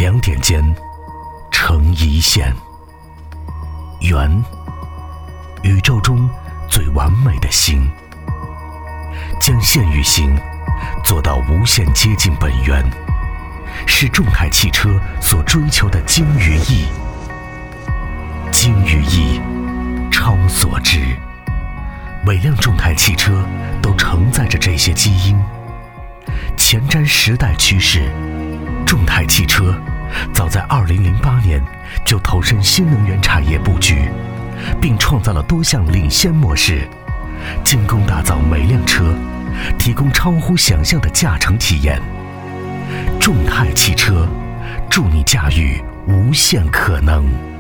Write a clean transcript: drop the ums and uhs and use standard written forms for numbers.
2点间成一线。圆，宇宙中最完美的形，将线与形做到无限接近本源，是众泰汽车所追求的精与义。精与义，超所知。每辆众泰汽车都承载着这些基因，前瞻时代趋势。众泰汽车早在2008年就投身新能源产业布局，并创造了多项领先模式，精工打造每辆车，提供超乎想象的驾乘体验。众泰汽车，助你驾驭无限可能。